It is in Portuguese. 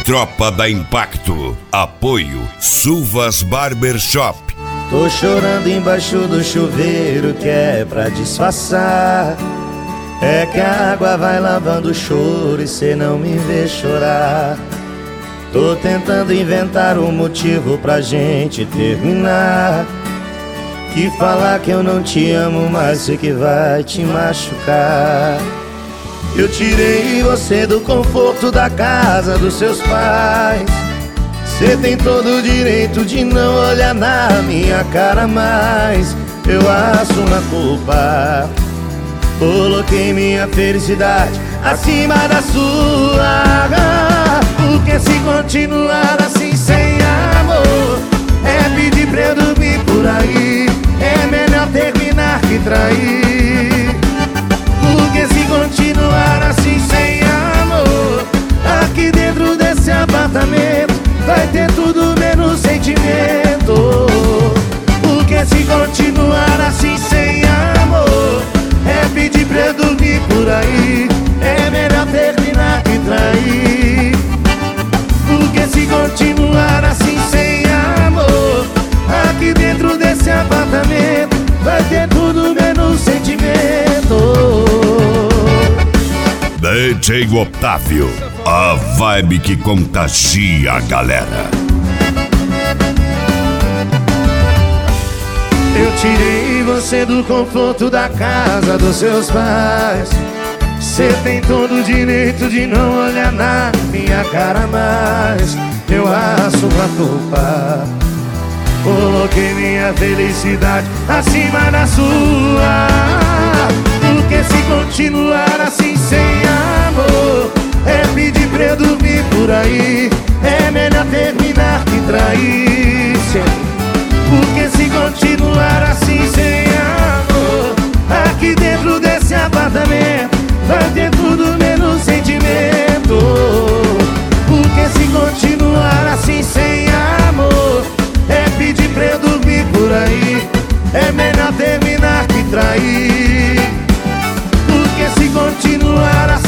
Tropa da Impacto. Apoio Suvas Barbershop. Tô chorando embaixo do chuveiro que é pra disfarçar. É que a água vai lavando o choro e cê não me vê chorar. Tô tentando inventar um motivo pra gente terminar. Que falar que eu não te amo mais sei que vai te machucar. Eu tirei você do conforto da casa dos seus pais. Cê tem todo o direito de não olhar na minha cara mais. Eu assumo a culpa. Coloquei minha felicidade acima da sua. Porque se continuar assim sem amor é pedir pra eu dormir por aí. É melhor terminar que trair. Porque se continuar assim sem amor aqui dentro desse apartamento vai ter tudo menos sentimento. Porque se continuar assim sem amor é pedir pra eu dormir por aí. É melhor terminar que trair. Porque se continuar assim sem amor aqui dentro desse apartamento vai ter tudo menos sentimento. DJ Otávio, a vibe que contagia a galera. Eu tirei você do conforto da casa dos seus pais. Cê tem todo o direito de não olhar na minha cara mais. Eu assumo a culpa. Coloquei minha felicidade acima da sua. Porque se continuar assim sem amor é pedir pra eu dormir por aí. É melhor terminar que trair. Porque se continuar assim sem amor aqui dentro desse apartamento vai ter tudo menos sentimento. Porque se continuar assim sem amor é pedir pra eu dormir por aí. É melhor terminar que trair. Porque se continuar assim